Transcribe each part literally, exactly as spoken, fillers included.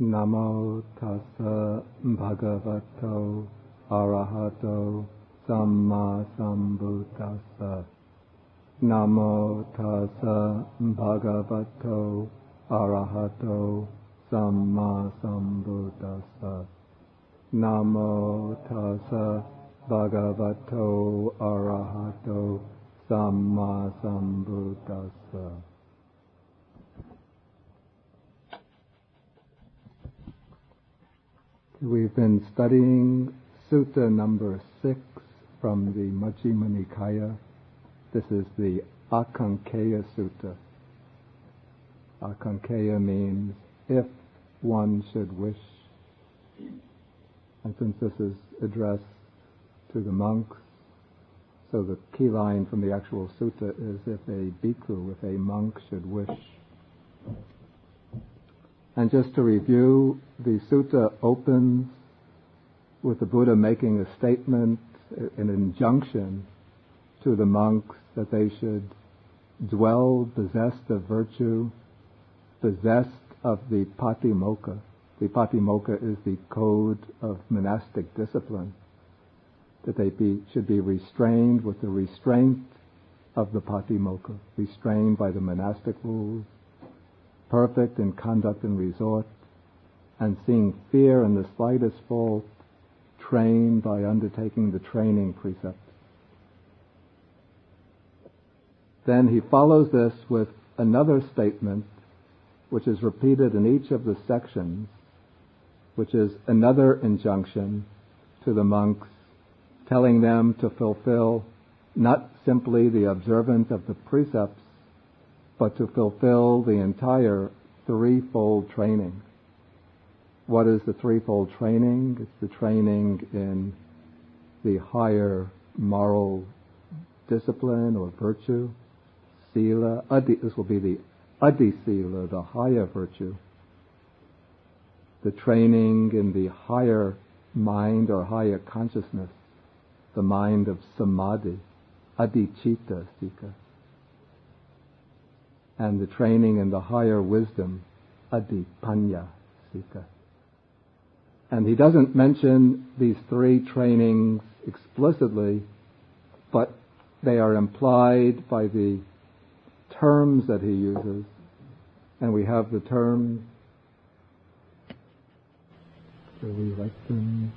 Namo tassa bhagavato arahato samma sambuddhassa. Namo tassa bhagavato arahato samma sambuddhassa. Namo tassa bhagavato arahato samma sambuddhassa. We've been studying Sutta number six from the Majjhima Nikaya. This is the Akankeya Sutta. Akankeya means if one should wish. And since this is addressed to the monks, so the key line from the actual sutta is if a bhikkhu, if a monk should wish. And just to review, the sutta opens with the Buddha making a statement, an injunction to the monks that they should dwell possessed of virtue, possessed of the patimokkha. The patimokkha is the code of monastic discipline, that they be, should be restrained with the restraint of the patimokkha, restrained by the monastic rules, perfect in conduct and resort, and seeing fear in the slightest fault, trained by undertaking the training precepts. Then he follows this with another statement, which is repeated in each of the sections, which is another injunction to the monks, telling them to fulfill not simply the observance of the precepts, but to fulfill the entire threefold training. What is the threefold training? It's the training in the higher moral discipline or virtue, sila. Adi, this will be the adi sila, the higher virtue. The training in the higher mind or higher consciousness, the mind of samadhi, adicitta sika. And the training in the higher wisdom, adipanya sika. And he doesn't mention these three trainings explicitly, but they are implied by the terms that he uses. And we have the terms. Do we like them?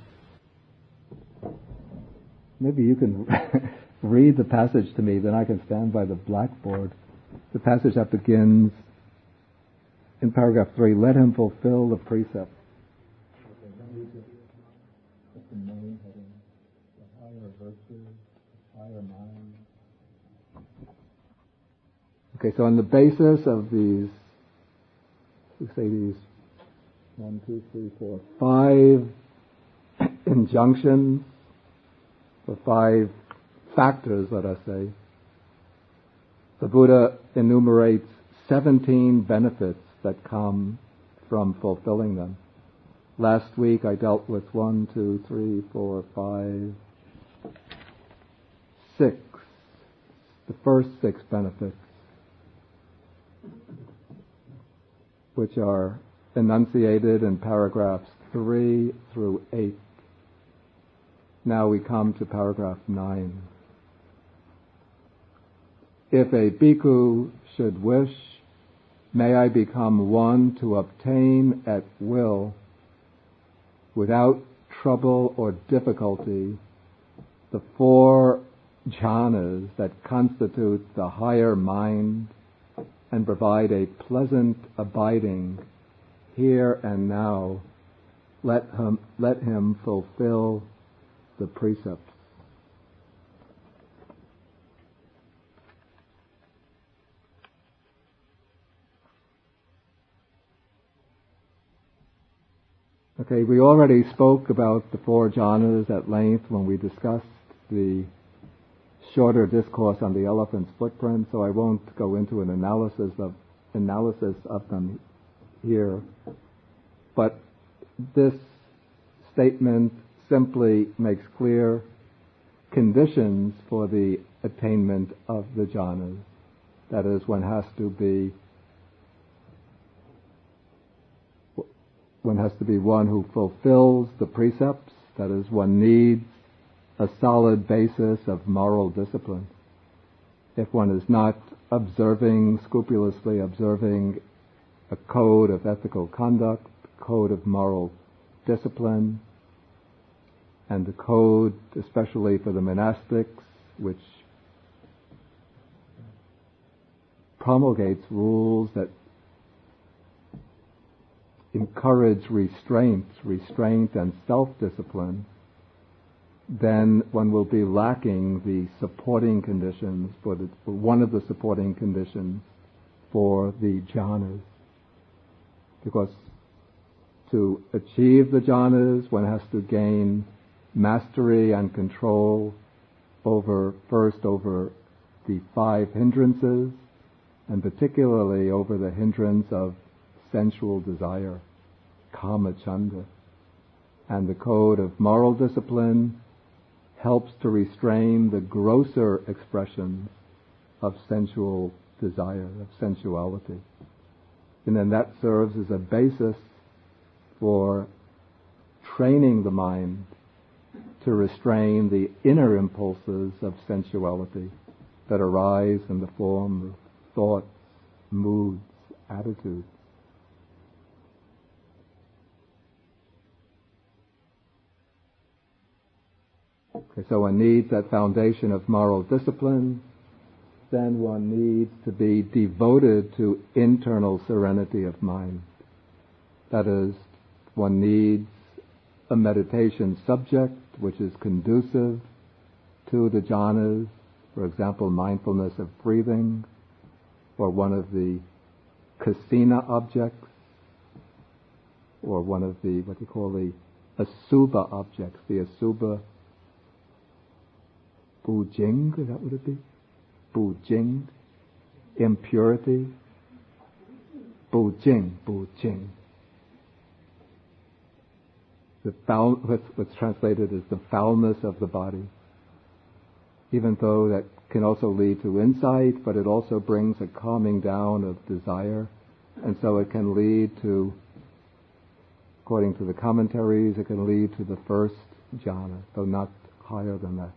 Maybe you can read the passage to me, then I can stand by the blackboard. The passage that begins in paragraph three, let him fulfill the precept. Okay, let me just put the main heading, the higher virtue, the higher mind. Okay, so on the basis of these, we say these one, two, three, four, five injunctions, or five factors, let us say, the Buddha enumerates seventeen benefits that come from fulfilling them. Last week I dealt with one, two, three, four, five, six. The first six benefits, which are enunciated in paragraphs three through eight. Now we come to paragraph nine. If a bhikkhu should wish, may I become one to obtain at will, without trouble or difficulty, the four jhanas that constitute the higher mind and provide a pleasant abiding here and now. Let him, let him fulfill the precepts. Okay, we already spoke about the four jhanas at length when we discussed the shorter discourse on the elephant's footprint, so I won't go into an analysis of analysis of them here. But this statement simply makes clear conditions for the attainment of the jhanas. That is, one has to be one has to be one who fulfills the precepts. That is, one needs a solid basis of moral discipline. If one is not observing, scrupulously observing a code of ethical conduct, code of moral discipline, and the code, especially for the monastics, which promulgates rules that encourage restraint, restraint and self-discipline, then one will be lacking the supporting conditions for the, for one of the supporting conditions for the jhanas. Because to achieve the jhanas, one has to gain mastery and control over, first over the five hindrances, and particularly over the hindrance of sensual desire, kama chanda. And the code of moral discipline helps to restrain the grosser expressions of sensual desire, of sensuality. And then that serves as a basis for training the mind to restrain the inner impulses of sensuality that arise in the form of thoughts, moods, attitudes. Okay, so one needs that foundation of moral discipline. Then one needs to be devoted to internal serenity of mind. That is, one needs a meditation subject which is conducive to the jhanas, for example, mindfulness of breathing, or one of the kasina objects, or one of the, what you call the asubha objects, the asubha bujing, is that what it be? Bujing, impurity, bujing, bujing. The foul, what's, what's translated as the foulness of the body. Even though that can also lead to insight, but it also brings a calming down of desire, and so it can lead to, according to the commentaries, it can lead to the first jhana, though not higher than that.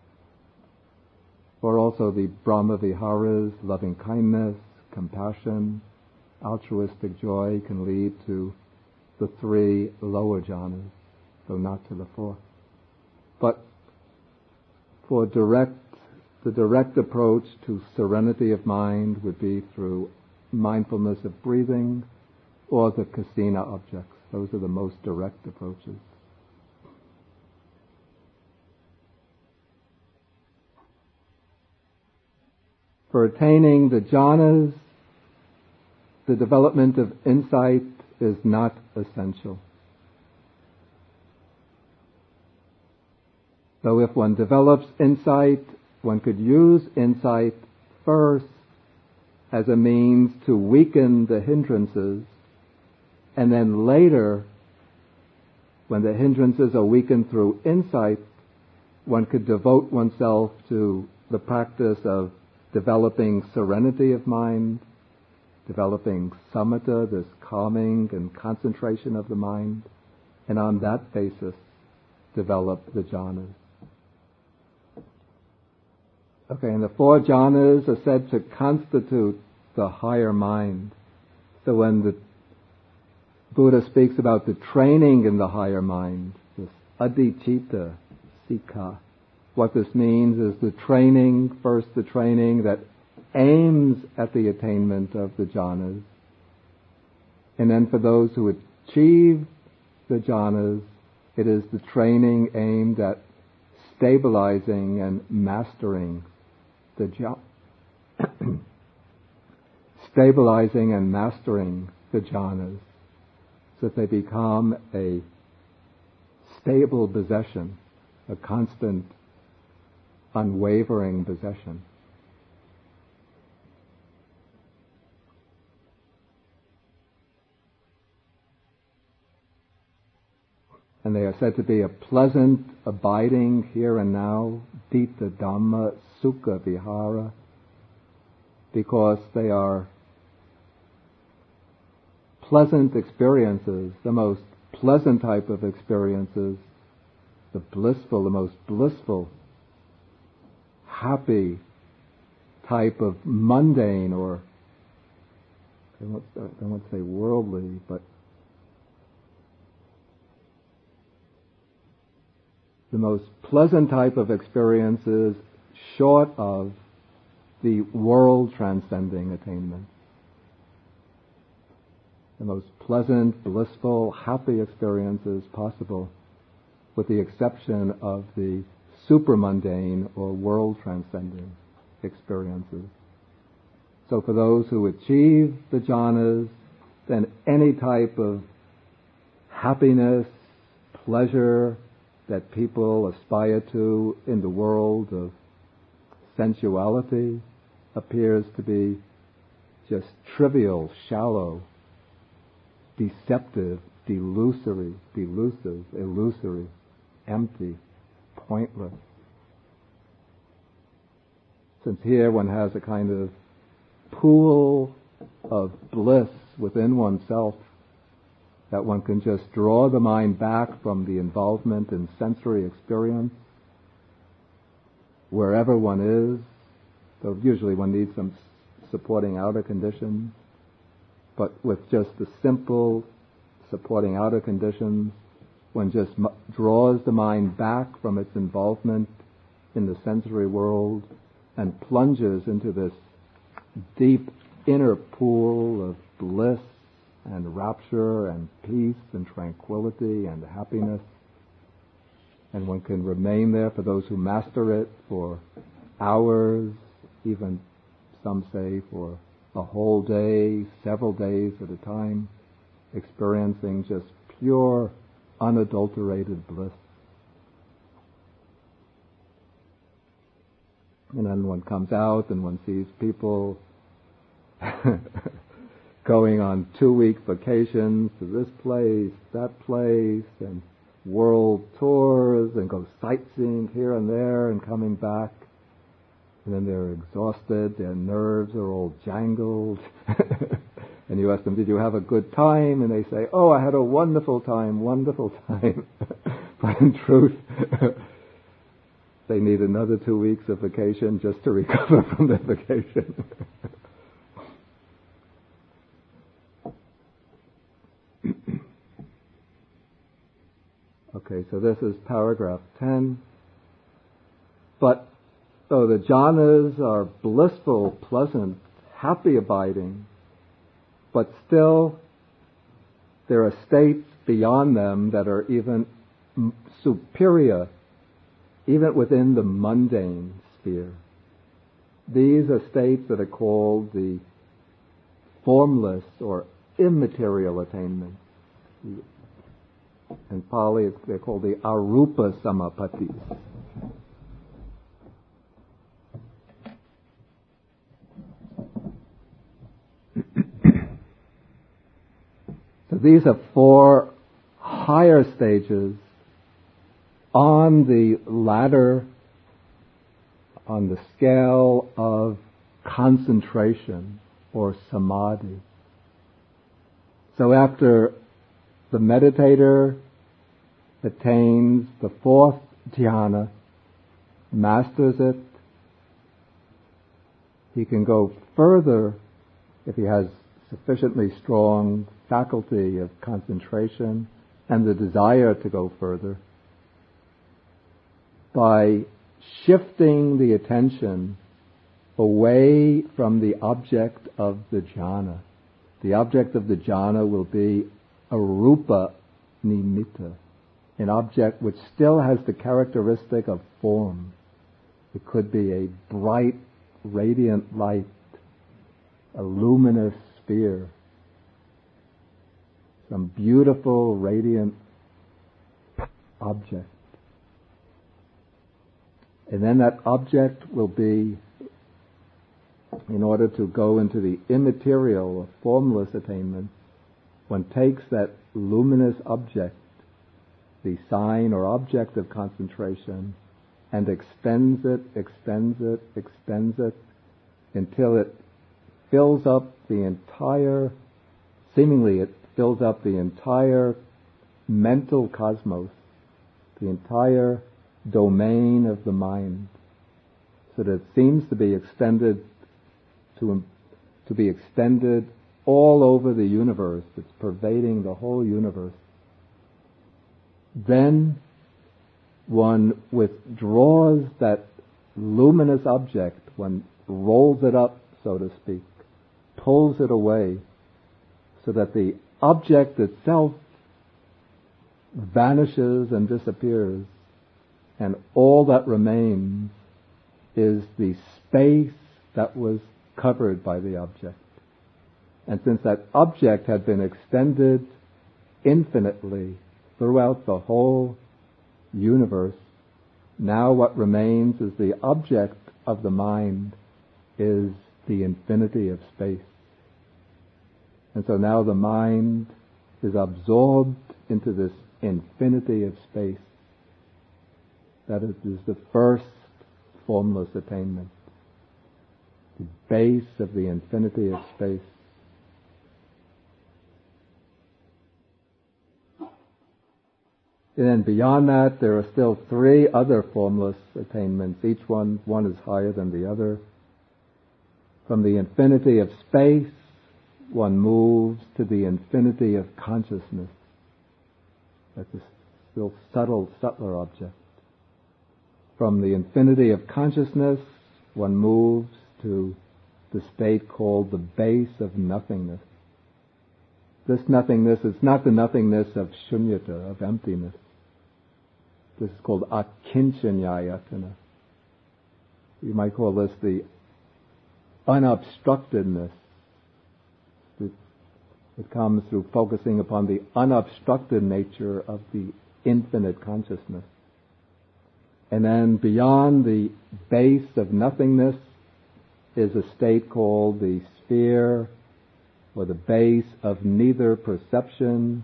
Or also the Brahma Viharas, loving kindness, compassion, altruistic joy can lead to the three lower jhanas, though not to the fourth. But for direct, the direct approach to serenity of mind would be through mindfulness of breathing or the kasina objects. Those are the most direct approaches. For attaining the jhanas, the development of insight is not essential. So if one develops insight, one could use insight first as a means to weaken the hindrances, and then later, when the hindrances are weakened through insight, one could devote oneself to the practice of developing serenity of mind, developing samatha, this calming and concentration of the mind, and on that basis develop the jhanas. Okay, and the four jhanas are said to constitute the higher mind. So when the Buddha speaks about the training in the higher mind, this adhicitta sikha, what this means is the training, first the training that aims at the attainment of the jhanas. And then for those who achieve the jhanas, it is the training aimed at stabilizing and mastering the jhanas. Stabilizing and mastering the jhanas, so that they become a stable possession, a constant, unwavering possession. And they are said to be a pleasant abiding here and now, Dita Dhamma Sukha Vihara, because they are pleasant experiences, the most pleasant type of experiences, the blissful, the most blissful, happy type of mundane, or I don't, I don't want to say worldly, but the most pleasant type of experiences short of the world transcending attainment. The most pleasant, blissful, happy experiences possible, with the exception of the supramundane or world transcending experiences. So for those who achieve the jhanas, then any type of happiness, pleasure that people aspire to in the world of sensuality appears to be just trivial, shallow, deceptive, delusory, delusive, illusory, empty, pointless. Since here one has a kind of pool of bliss within oneself, that one can just draw the mind back from the involvement in sensory experience wherever one is. So usually one needs some supporting outer conditions, but with just the simple supporting outer conditions, one just m- draws the mind back from its involvement in the sensory world and plunges into this deep inner pool of bliss and rapture and peace and tranquility and happiness. And one can remain there, for those who master it, for hours, even some say for a whole day, several days at a time, experiencing just pure, unadulterated bliss. And then one comes out and one sees people going on two-week vacations to this place, that place, and world tours, and go sightseeing here and there and coming back. And then they're exhausted, their nerves are all jangled. And you ask them, did you have a good time? And they say, oh, I had a wonderful time, wonderful time. But in truth, they need another two weeks of vacation just to recover from their vacation. Okay, so this is paragraph ten. But though the jhanas are blissful, pleasant, happy abiding, but still there are states beyond them that are even superior, even within the mundane sphere. These are states that are called the formless or immaterial attainments. In Pali, they're called the arupa samapattis. So these are four higher stages on the ladder, on the scale of concentration or samadhi. So after the meditator attains the fourth dhyana, masters it, he can go further if he has sufficiently strong faculty of concentration and the desire to go further, by shifting the attention away from the object of the jhana. The object of the jhana will be a rupa nimitta, an object which still has the characteristic of form. It could be a bright, radiant light, a luminous sphere, some beautiful, radiant object. And then that object will be, in order to go into the immaterial or formless attainment, one takes that luminous object, the sign or object of concentration, and extends it, extends it, extends it, until it fills up the entire, seemingly it fills up the entire mental cosmos, the entire domain of the mind, so that it seems to be extended to, to be extended all over the universe. It's pervading the whole universe. Then one withdraws that luminous object, one rolls it up, so to speak, pulls it away, so that the object itself vanishes and disappears, and all that remains is the space that was covered by the object. And since that object had been extended infinitely throughout the whole universe, now what remains is the object of the mind is the infinity of space. And so now the mind is absorbed into this infinity of space. That is the first formless attainment, the base of the infinity of space. And then beyond that, there are still three other formless attainments. Each one, one is higher than the other. From the infinity of space, one moves to the infinity of consciousness. That's a still subtle, subtler object. From the infinity of consciousness, one moves to the state called the base of nothingness. This nothingness is not the nothingness of shunyata, of emptiness. This is called akinchanyayatana. You might call this the unobstructedness. It, it comes through focusing upon the unobstructed nature of the infinite consciousness. And then beyond the base of nothingness is a state called the sphere, or the base of neither perception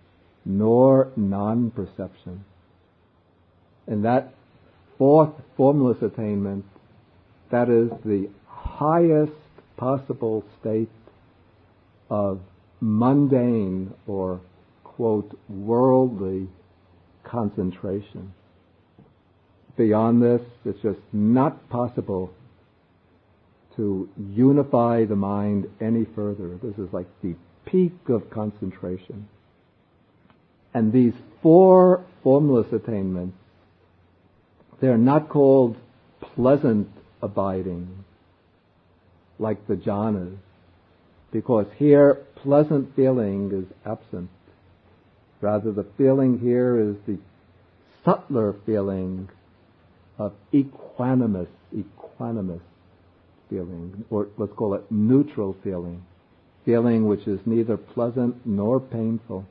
nor non-perception. And that fourth formless attainment, that is the highest possible state of mundane or, quote, worldly concentration. Beyond this, it's just not possible to unify the mind any further. This is like the peak of concentration. And these four formless attainments, they're not called pleasant abiding like the jhanas, because here pleasant feeling is absent. Rather, the feeling here is the subtler feeling of equanimous, equanimous feeling, or let's call it neutral feeling, feeling which is neither pleasant nor painful,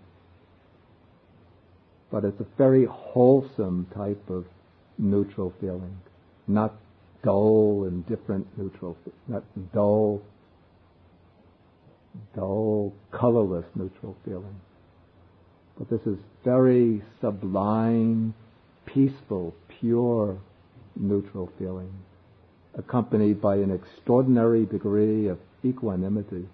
but it's a very wholesome type of neutral feeling, not dull and different neutral, not dull, dull, colorless neutral feeling. But this is very sublime, peaceful, pure neutral feeling, accompanied by an extraordinary degree of equanimity.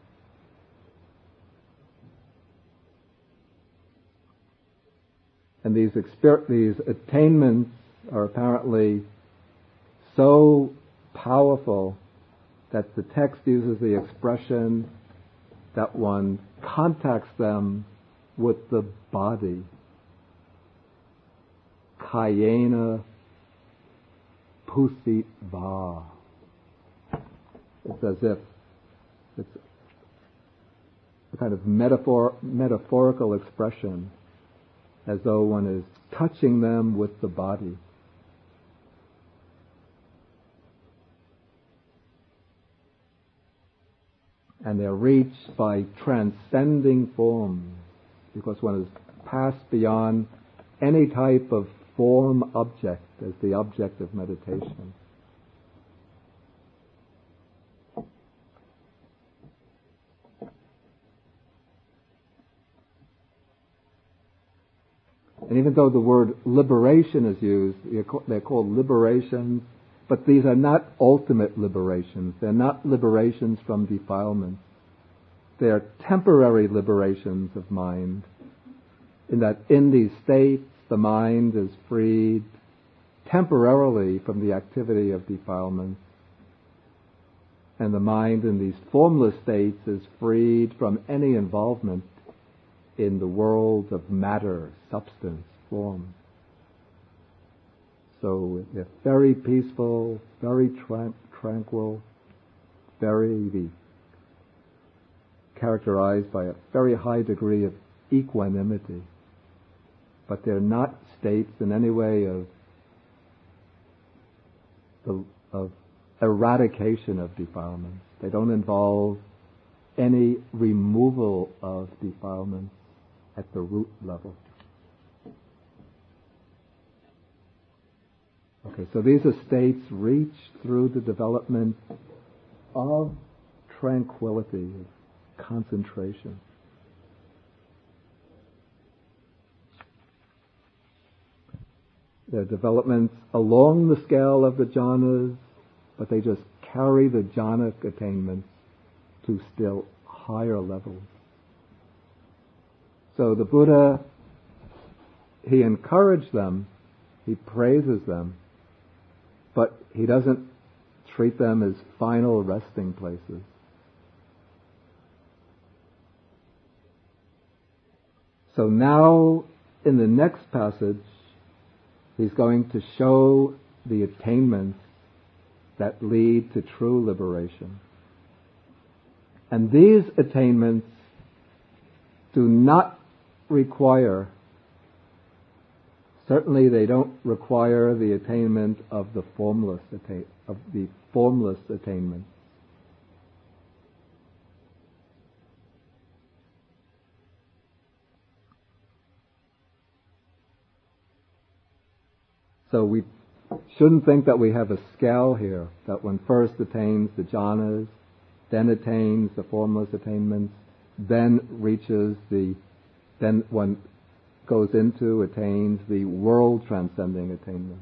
And these exper- these attainments are apparently so powerful that the text uses the expression that one contacts them with the body. Kayena pusitva. It's as if it's a kind of metaphor, metaphorical expression, as though one is touching them with the body. And they're reached by transcending forms, because one has passed beyond any type of form object as the object of meditation. And even though the word liberation is used, they're called liberations, but these are not ultimate liberations. They're not liberations from defilements. they are temporary liberations of mind, in that in these states the mind is freed temporarily from the activity of defilement, and the mind in these formless states is freed from any involvement in the world of matter, substance, form. So they're very peaceful, very tran- tranquil, very characterized by a very high degree of equanimity. But they're not states in any way of the, of eradication of defilements. They don't involve any removal of defilements at the root level. Okay, so these are states reached through the development of tranquility, of concentration. They're developments along the scale of the jhanas, but they just carry the jhanic attainments to still higher levels. So the Buddha, he encouraged them, he praises them, but he doesn't treat them as final resting places. So now, in the next passage, he's going to show the attainments that lead to true liberation. And these attainments do not require, certainly they don't require the attainment of the formless attain, of the formless attainment. So we shouldn't think that we have a scale here, that one first attains the jhanas, then attains the formless attainments, then reaches the, then one goes into, attains the world-transcending attainment.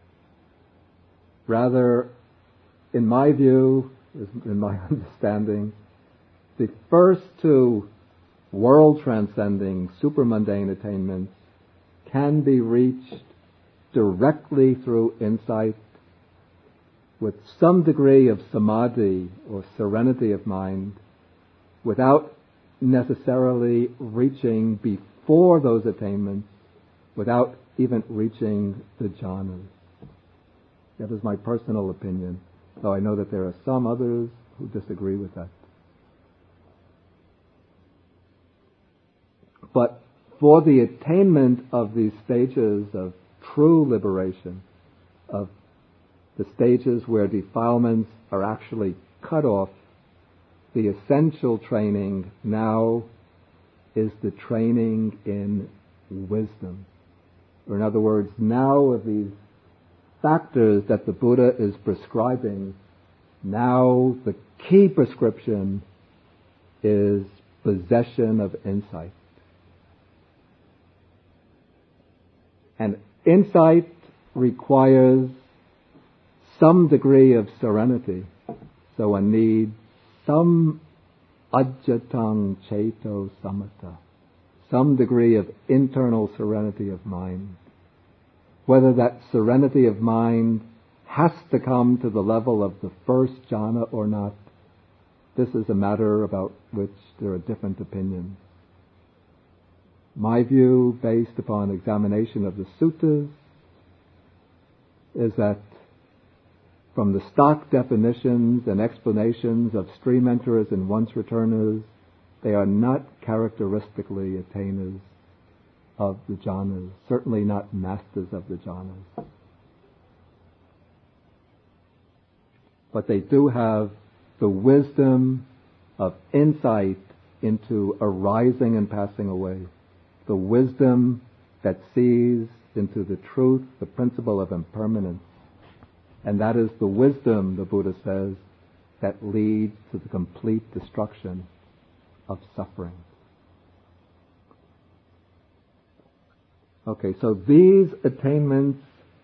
Rather, in my view, in my understanding, the first two world-transcending, supramundane attainments can be reached directly through insight with some degree of samadhi or serenity of mind, without necessarily reaching before those attainments, without even reaching the jhanas. That is my personal opinion, though I know that there are some others who disagree with that. But for the attainment of these stages of true liberation, of the stages where defilements are actually cut off, the essential training now is the training in wisdom. Or in other words, now of these factors that the Buddha is prescribing, now the key prescription is possession of insight. And insight requires some degree of serenity. So one needs some ajjatang ceto samatha, some degree of internal serenity of mind. Whether that serenity of mind has to come to the level of the first jhana or not, this is a matter about which there are different opinions. My view, based upon examination of the suttas, is that from the stock definitions and explanations of stream enterers and once returners, they are not characteristically attainers of the jhanas, certainly not masters of the jhanas. But they do have the wisdom of insight into arising and passing away, the wisdom that sees into the truth, the principle of impermanence. And that is the wisdom, the Buddha says, that leads to the complete destruction of suffering. Okay, so these attainments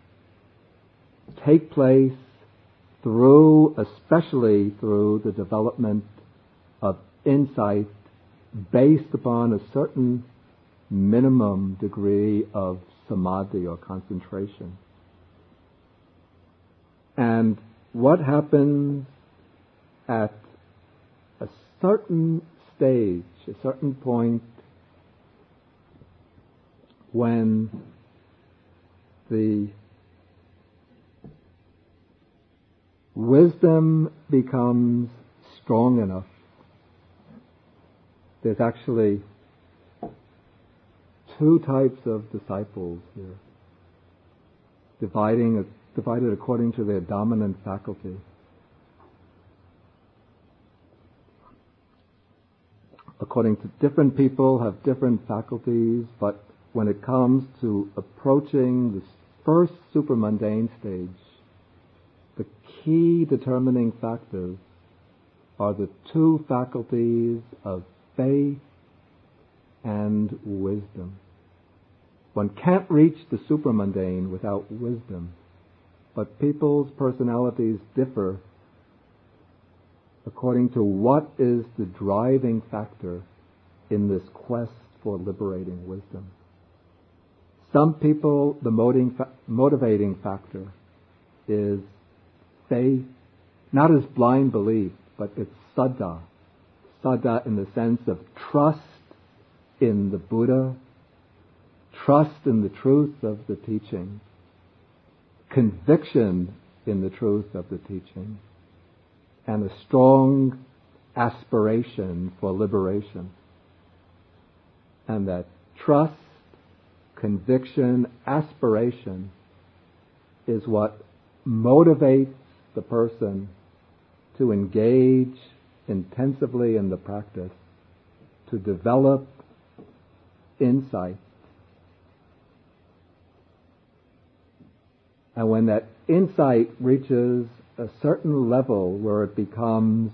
take place through, especially through the development of insight based upon a certain minimum degree of samadhi or concentration. And what happens at a certain stage, a certain point, when the wisdom becomes strong enough? There's actually two types of disciples here, dividing, divided according to their dominant faculty. According to different people have different faculties, but when it comes to approaching the first supramundane stage, the key determining factors are the two faculties of faith and wisdom. One can't reach the supramundane without wisdom, but people's personalities differ according to what is the driving factor in this quest for liberating wisdom. Some people, the motivating factor is faith, not as blind belief, but it's saddha. Saddha in the sense of trust in the Buddha, trust in the truth of the teaching, conviction in the truth of the teaching, and a strong aspiration for liberation. And that trust, conviction, aspiration is what motivates the person to engage intensively in the practice, to develop insight. And when that insight reaches a certain level where it becomes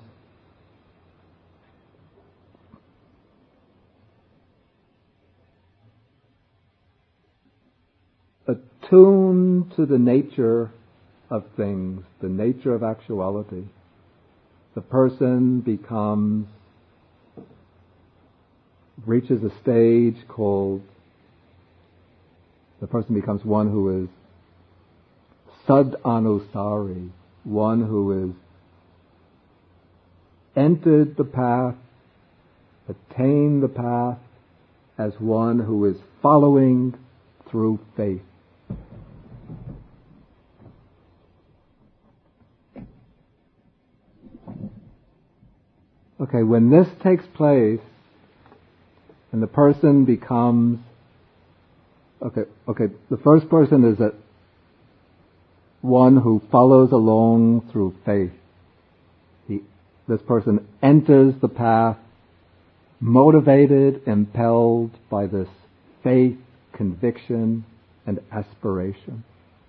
attuned to the nature of things, the nature of actuality, the person becomes, reaches a stage called, the person becomes one who is sad-anusari, one who has entered the path, attained the path, as one who is following through faith. Okay, when this takes place, and the person becomes, okay, okay, the first person is a one who follows along through faith. He, this person enters the path motivated, impelled by this faith, conviction, and aspiration.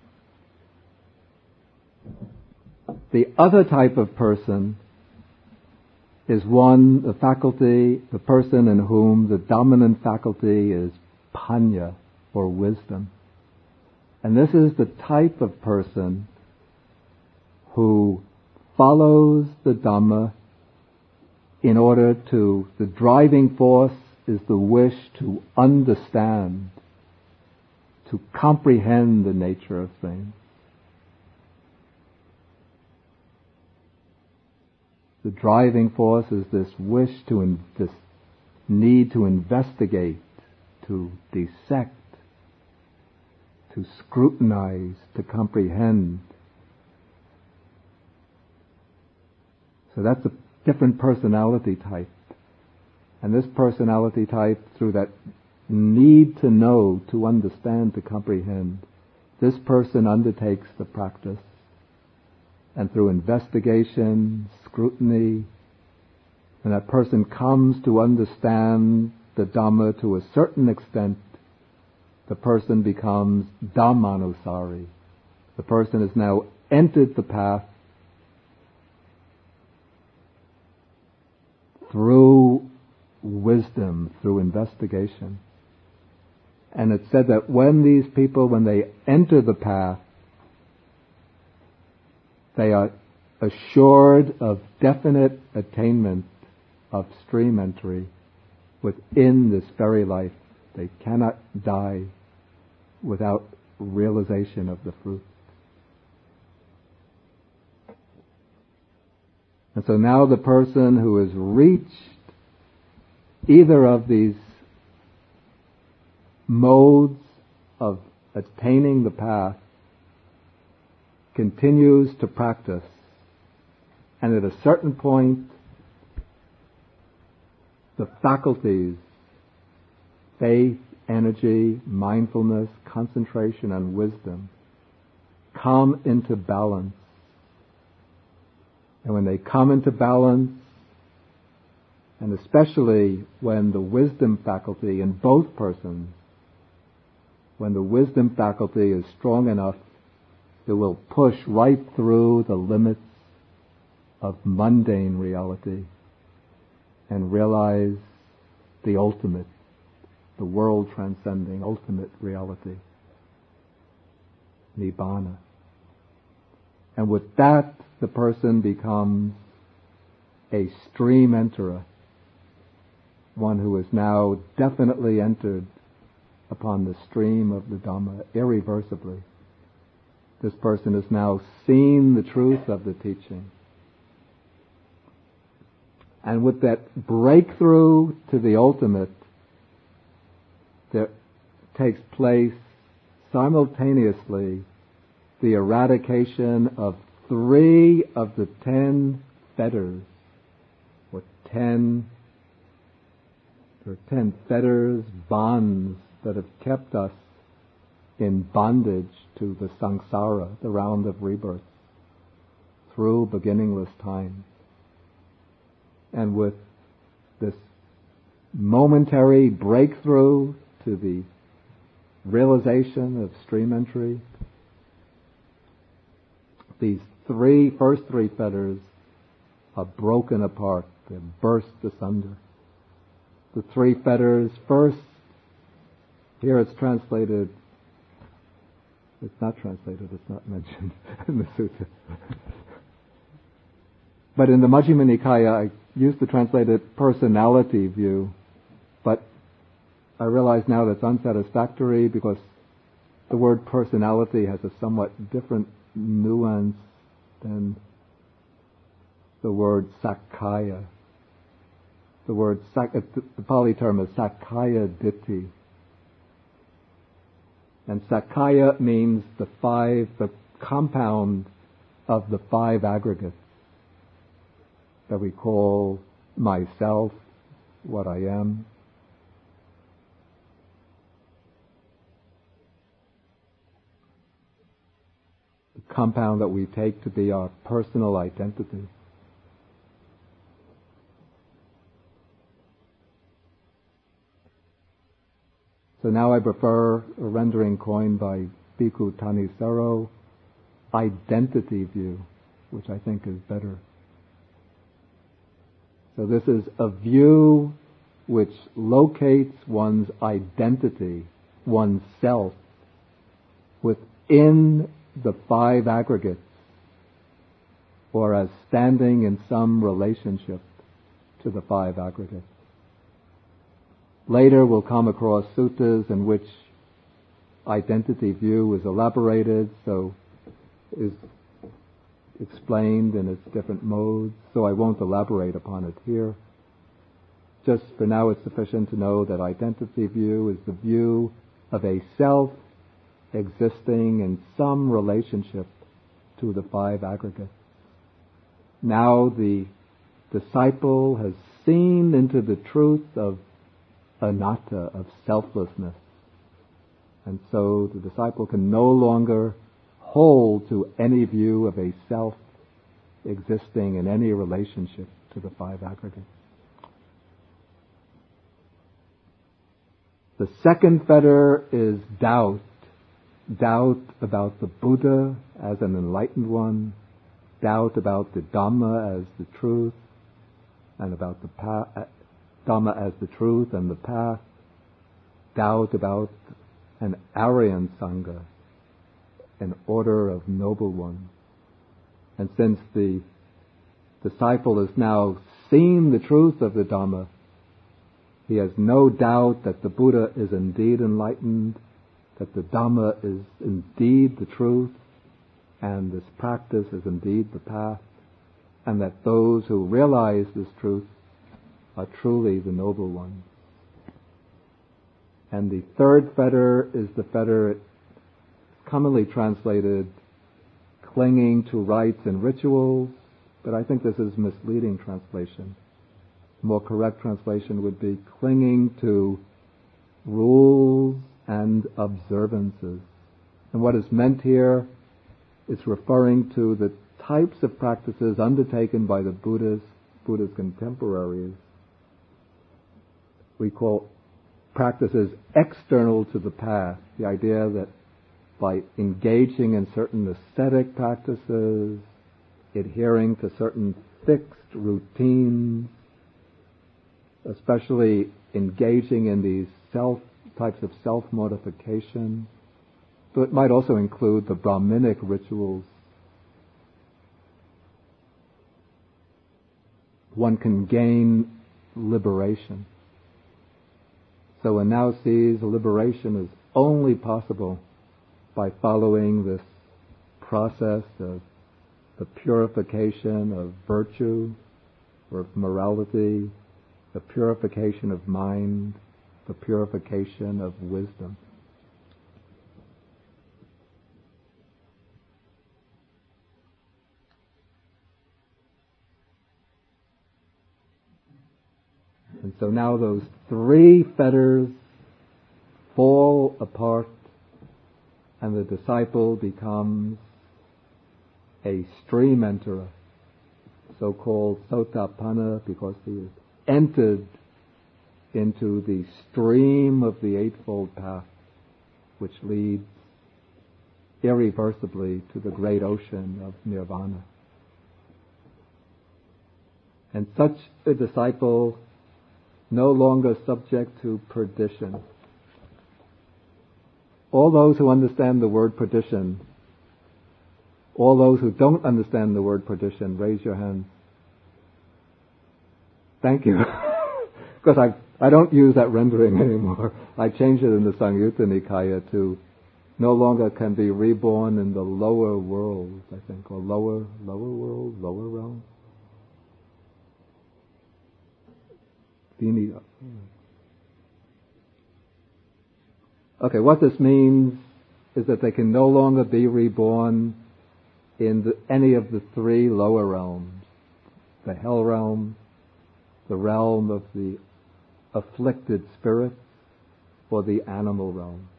The other type of person is one, the faculty, the person in whom the dominant faculty is panya, or wisdom. And this is the type of person who follows the Dhamma in order to, the driving force is the wish to understand, to comprehend the nature of things. The driving force is this wish to, in, this need to investigate, to dissect, to scrutinize, to comprehend. So that's a different personality type. And this personality type, through that need to know, to understand, to comprehend, this person undertakes the practice. And through investigation, scrutiny, when that person comes to understand the Dhamma to a certain extent, the person becomes Dhammanusari. The person has now entered the path through wisdom, through investigation. And it's said that when these people, when they enter the path, they are assured of definite attainment of stream entry within this very life. They cannot die without realization of the fruit. And so now the person who has reached either of these modes of attaining the path continues to practice, and at a certain point the faculties, faith, energy, mindfulness, concentration, and wisdom come into balance. And when they come into balance, and especially when the wisdom faculty in both persons, when the wisdom faculty is strong enough, it will push right through the limits of mundane reality and realize the ultimate, the world transcending ultimate reality, Nibbana. And with that, the person becomes a stream enterer, one who has now definitely entered upon the stream of the Dhamma irreversibly. This person has now seen the truth of the teaching. And with that breakthrough to the ultimate, there takes place simultaneously the eradication of three of the ten fetters, or ten, or ten fetters, bonds that have kept us in bondage to the samsara, the round of rebirth, through beginningless time. And with this momentary breakthrough to the realization of stream entry, these three, first three fetters are broken apart, they're burst asunder. The three fetters, first, here it's translated, it's not translated, it's not mentioned in the sutta. But in the Majjhima Nikaya, I used to translate it personality view, but I realize now that's unsatisfactory because the word personality has a somewhat different nuance than the word Sakkaya. The word, the Pali term is Sakkaya Ditthi. And Sakkaya means the five, the compound of the five aggregates that we call myself, what I am. The compound that we take to be our personal identity. So now I prefer a rendering coined by Bhikkhu Thanissaro, identity view, which I think is better. So this is a view which locates one's identity, one's self, within the five aggregates, or as standing in some relationship to the five aggregates. Later we'll come across suttas in which identity view is elaborated, so is explained in its different modes, so I won't elaborate upon it here. Just for now it's sufficient to know that identity view is the view of a self existing in some relationship to the five aggregates. Now the disciple has seen into the truth of anatta, of selflessness, and so the disciple can no longer hold to any view of a self existing in any relationship to the five aggregates. The second fetter is doubt. Doubt about the Buddha as an enlightened one, doubt about the Dhamma as the truth, and about the path, Dhamma as the truth and the path, doubt about an Aryan Sangha, an order of noble ones. And since the disciple has now seen the truth of the Dhamma, He has no doubt that the Buddha is indeed enlightened, that the Dhamma is indeed the truth, and this practice is indeed the path, and that those who realize this truth are truly the noble ones. And the third fetter is the fetter commonly translated clinging to rites and rituals, but I think this is misleading translation. A more correct translation would be clinging to rules and observances. And what is meant here is referring to the types of practices undertaken by the Buddhas, Buddha's contemporaries. We call practices external to the path. The idea that by engaging in certain ascetic practices, adhering to certain fixed routines, especially engaging in these self types of self-mortification, but it might also include the Brahminic rituals. One can gain liberation. So one now sees liberation is only possible by following this process of the purification of virtue or of morality, the purification of mind, the purification of wisdom. And so now those three fetters fall apart, and the disciple becomes a stream enterer, so-called Sotapanna, because he has entered into the stream of the Eightfold Path, which leads irreversibly to the great ocean of Nirvana. And such a disciple no longer subject to perdition. All those who understand the word perdition, all those who don't understand the word perdition, raise your hands. Thank you. Because I I don't use that rendering anymore. I changed it in the Samyutta Nikaya to no longer can be reborn in the lower world, I think, or lower lower world, lower realm. Okay, what this means is that they can no longer be reborn in the, any of the three lower realms. The hell realm, the realm of the afflicted spirits, or the animal realm.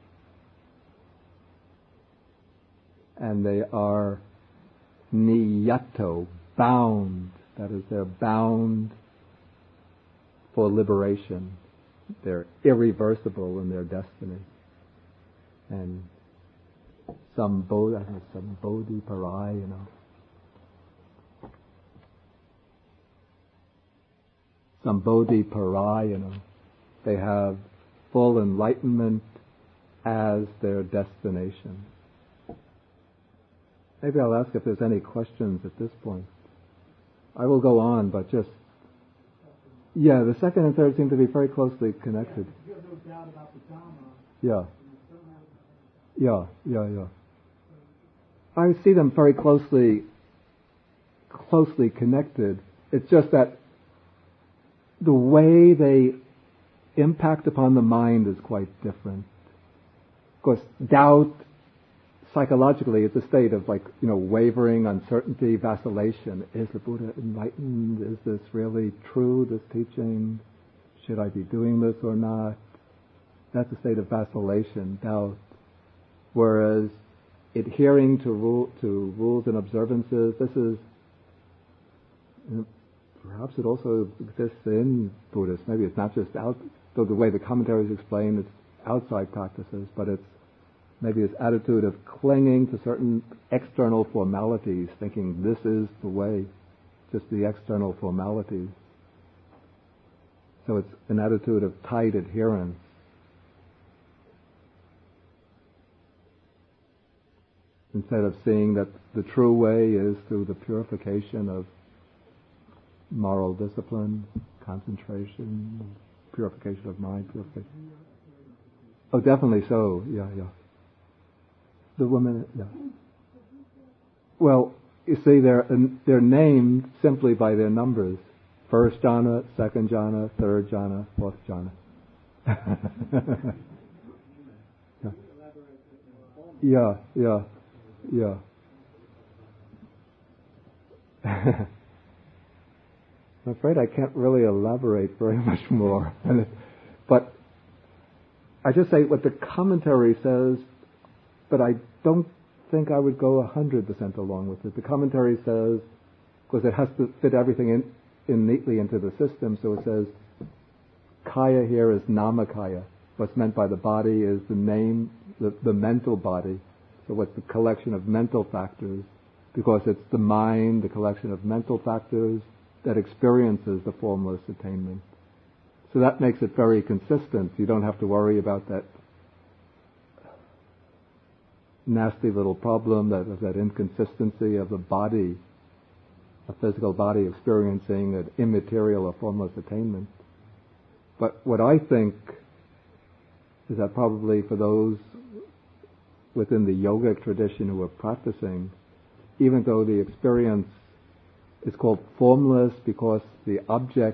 And they are niyato, bound. That is, they're bound for liberation. They're irreversible in their destiny. And some bodhi, I think some bodhi parai, you know. Some bodhi parai, you know. They have full enlightenment as their destination. Maybe I'll ask if there's any questions at this point. I will go on, but just yeah, the second and third seem to be very closely connected. You have no doubt about the Dhamma. Yeah. Yeah, yeah, yeah. I see them very closely, closely connected. It's just that the way they impact upon the mind is quite different. Of course, doubt, psychologically, it's a state of like, you know, wavering, uncertainty, vacillation. Is the Buddha enlightened? Is this really true, this teaching? Should I be doing this or not? That's a state of vacillation, doubt. Whereas adhering to rule, to rules and observances, this is, you know, perhaps it also exists in Buddhists. Maybe it's not just out, though the way the commentaries explain it's outside practices, but it's maybe this attitude of clinging to certain external formalities, thinking this is the way, just the external formalities. So it's an attitude of tight adherence. Instead of seeing that the true way is through the purification of moral discipline, concentration, purification of mind, purification. Oh, definitely so. Yeah, yeah. The woman, yeah. Well, you see, they're they're named simply by their numbers: first jhana, second jhana, third jhana, fourth jhana. yeah, yeah, yeah. yeah. I'm afraid I can't really elaborate very much more. But I just say what the commentary says, but I don't think I would go one hundred percent along with it. The commentary says, because it has to fit everything in, in neatly into the system, so it says, kaya here is namakaya. What's meant by the body is the name, the, the mental body. So what's the collection of mental factors? Because it's the mind, the collection of mental factors, that experiences the formless attainment. So that makes it very consistent. You don't have to worry about that nasty little problem, that that inconsistency of the body, a physical body experiencing an immaterial or formless attainment. But what I think is that probably for those within the yogic tradition who are practicing, even though the experience is called formless because the object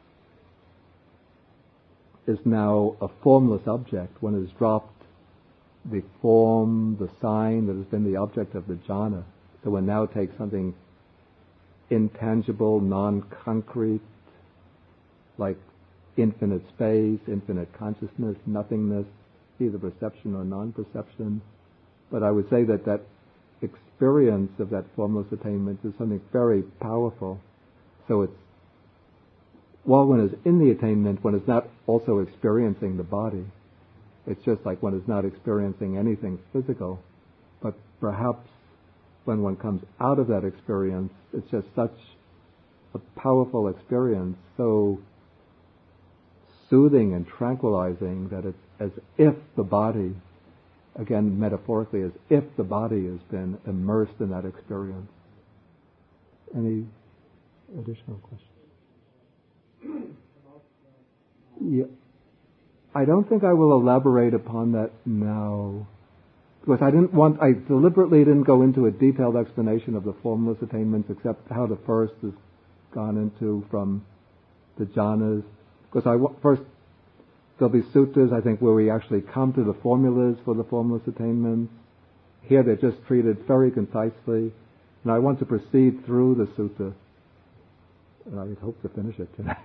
is now a formless object. One has dropped the form, the sign that has been the object of the jhana. So one now takes something intangible, non-concrete, like infinite space, infinite consciousness, nothingness, either perception or non-perception. But I would say that that experience of that formless attainment is something very powerful. So it's, while one is in the attainment, one is not also experiencing the body. It's just like one is not experiencing anything physical. But perhaps when one comes out of that experience, it's just such a powerful experience, so soothing and tranquilizing that it's as if the body, again metaphorically, as if the body has been immersed in that experience. Any additional questions? Yeah. I don't think I will elaborate upon that now, because I didn't want, I deliberately didn't go into a detailed explanation of the formless attainments, except how the first is gone into from the jhanas. Because I first, there'll be suttas, I think, where we actually come to the formulas for the formless attainments. Here they're just treated very concisely, and I want to proceed through the sutta, and I would hope to finish it tonight.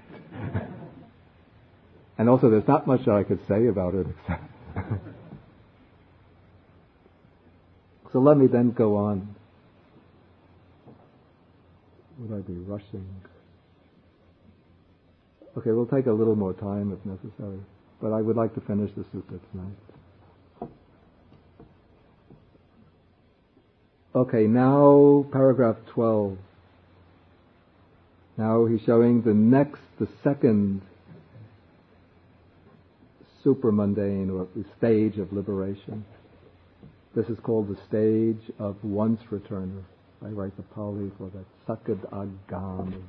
And also, there's not much that I could say about it. So let me then go on. Would I be rushing? Okay, we'll take a little more time if necessary, but I would like to finish the sutta tonight. Okay, now paragraph twelve. Now he's showing the next, the second supramundane or the stage of liberation. This is called the stage of once returner. I write the Pali for that, Sakad Agami.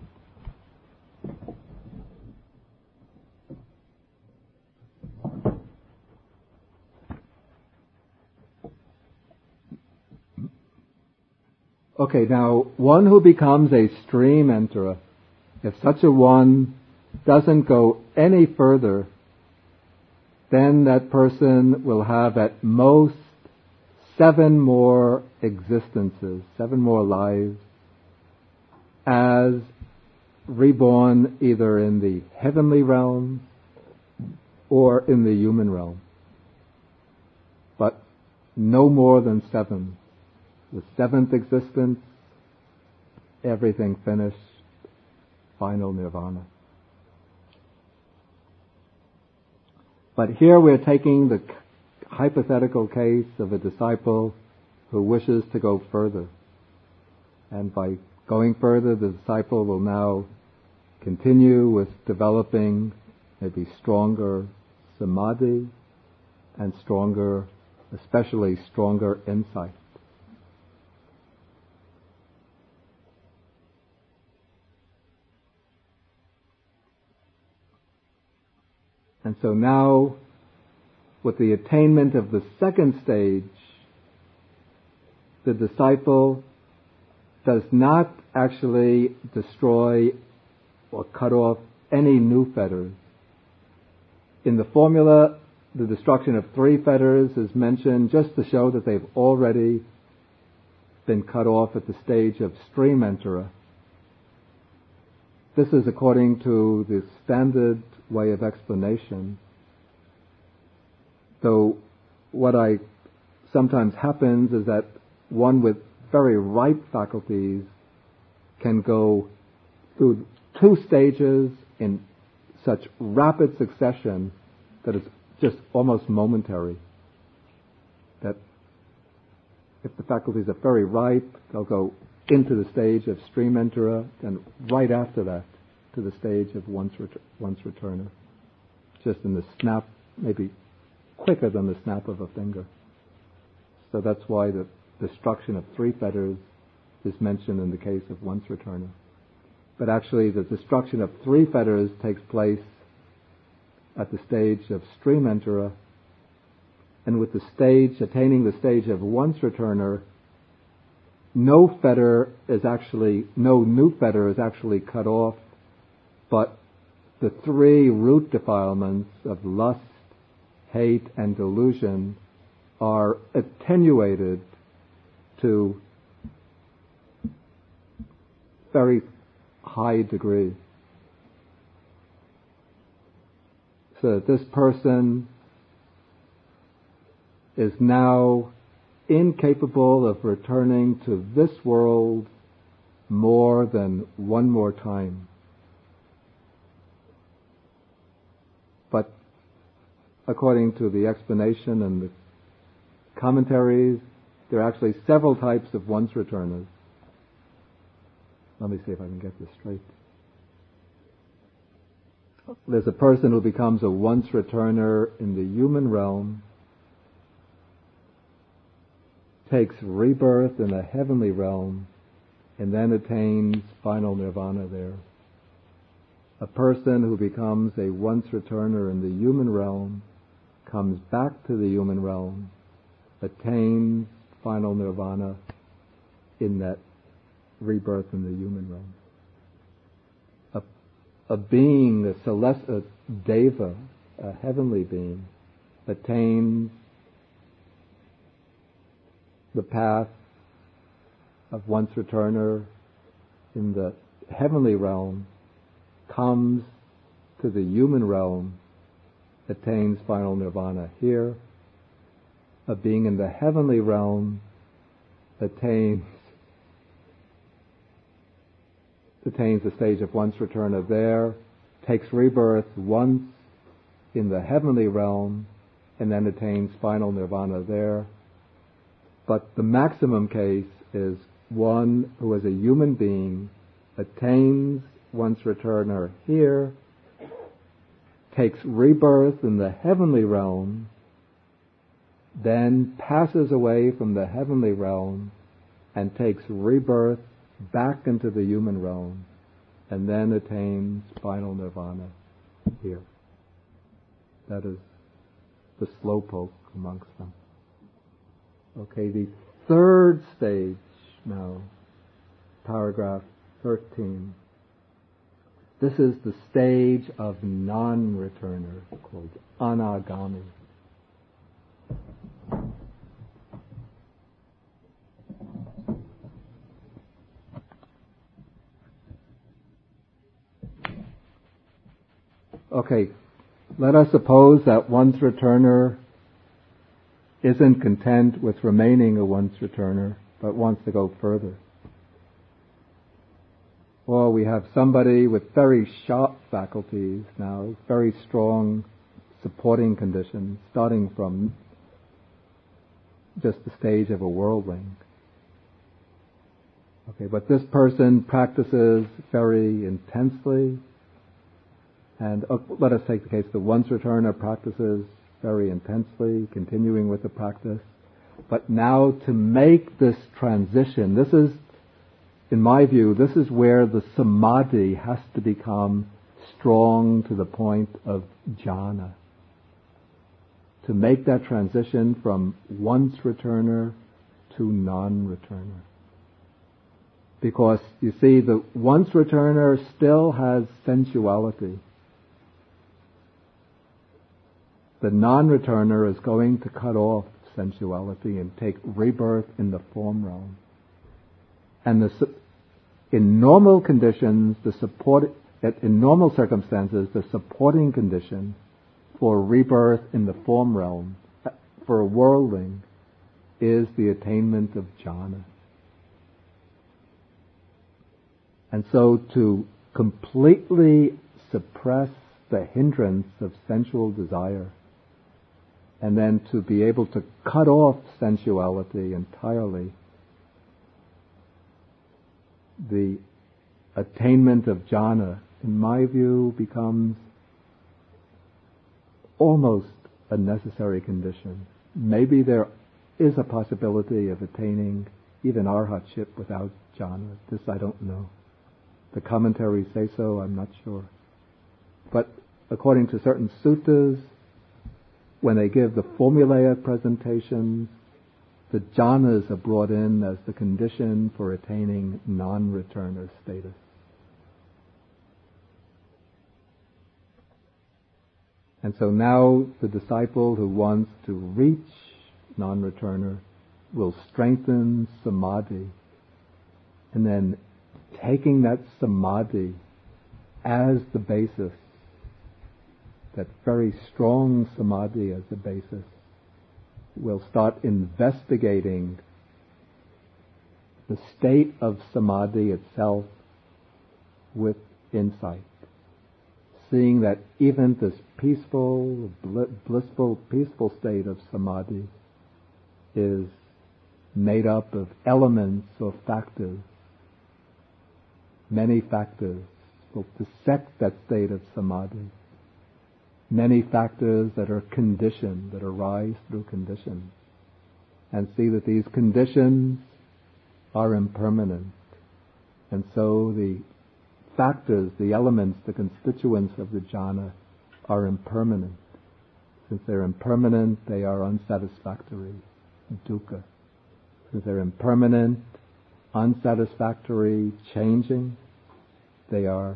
Okay, now one who becomes a stream enterer, if such a one doesn't go any further, then that person will have at most seven more existences, seven more lives, as reborn either in the heavenly realm or in the human realm. But no more than seven. The seventh existence, everything finished, final nirvana. But here we're taking the hypothetical case of a disciple who wishes to go further. And by going further, the disciple will now continue with developing maybe stronger samadhi and stronger, especially stronger insight. And so now, with the attainment of the second stage, the disciple does not actually destroy or cut off any new fetters. In the formula, the destruction of three fetters is mentioned just to show that they've already been cut off at the stage of stream enterer. This is according to the standard way of explanation. Though what I sometimes happens is that one with very ripe faculties can go through two stages in such rapid succession that it's just almost momentary. That if the faculties are very ripe, they'll go into the stage of stream enterer, and right after that to the stage of once ret- once returner, just in the snap, maybe quicker than the snap of a finger. So that's why the destruction of three fetters is mentioned in the case of once returner. But actually the destruction of three fetters takes place at the stage of stream enterer, and with the stage, attaining the stage of once returner, no fetter is actually, no new fetter is actually cut off, but the three root defilements of lust, hate, and delusion are attenuated to very high degree. So that this person is now incapable of returning to this world more than one more time. But according to the explanation and the commentaries, there are actually several types of once returners. Let me see if I can get this straight. There's a person who becomes a once returner in the human realm, takes rebirth in the heavenly realm, and then attains final nirvana there. A person who becomes a once returner in the human realm comes back to the human realm, attains final nirvana in that rebirth in the human realm. A, a being, a celestial deva, a heavenly being, attains the path of once returner in the heavenly realm, comes to the human realm, attains final nirvana here. A being in the heavenly realm attains attains the stage of once returner there, takes rebirth once in the heavenly realm, and then attains final nirvana there. But the maximum case is one who is a human being, attains once returner here, takes rebirth in the heavenly realm, then passes away from the heavenly realm and takes rebirth back into the human realm, and then attains final nirvana here. That is the slowpoke amongst them. Okay, the third stage now, paragraph thirteen. This is the stage of non-returner, called anagami. Okay, let us suppose that once returner isn't content with remaining a once returner, but wants to go further. Or we have somebody with very sharp faculties now, very strong supporting conditions, starting from just the stage of a worldling. Okay, but this person practices very intensely, and uh, let us take the case, the once returner practices very intensely, continuing with the practice. But now to make this transition, this is, in my view, this is where the samadhi has to become strong to the point of jhana, to make that transition from once returner to non-returner. Because, you see, the once returner still has sensuality. The non-returner is going to cut off sensuality and take rebirth in the form realm. And the, in normal conditions, the support, in normal circumstances, the supporting condition for rebirth in the form realm, for a worldling, is the attainment of jhana. And so to completely suppress the hindrance of sensual desire, and then to be able to cut off sensuality entirely, the attainment of jhana, in my view, becomes almost a necessary condition. Maybe there is a possibility of attaining even arhatship without jhana. This I don't know. The commentaries say so, I'm not sure. But according to certain suttas, when they give the formulaic presentations, the jhanas are brought in as the condition for attaining non-returner status. And so now the disciple who wants to reach non-returner will strengthen samadhi, and then taking that samadhi as the basis, that very strong samadhi as the basis, will start investigating the state of samadhi itself with insight, seeing that even this peaceful, blissful, peaceful state of samadhi is made up of elements or factors, many factors will dissect that state of samadhi. Many factors that are conditioned, that arise through conditions, and see that these conditions are impermanent. And so the factors, the elements, the constituents of the jhana are impermanent. Since they're impermanent, they are unsatisfactory, dukkha. Since they're impermanent, unsatisfactory, changing, they are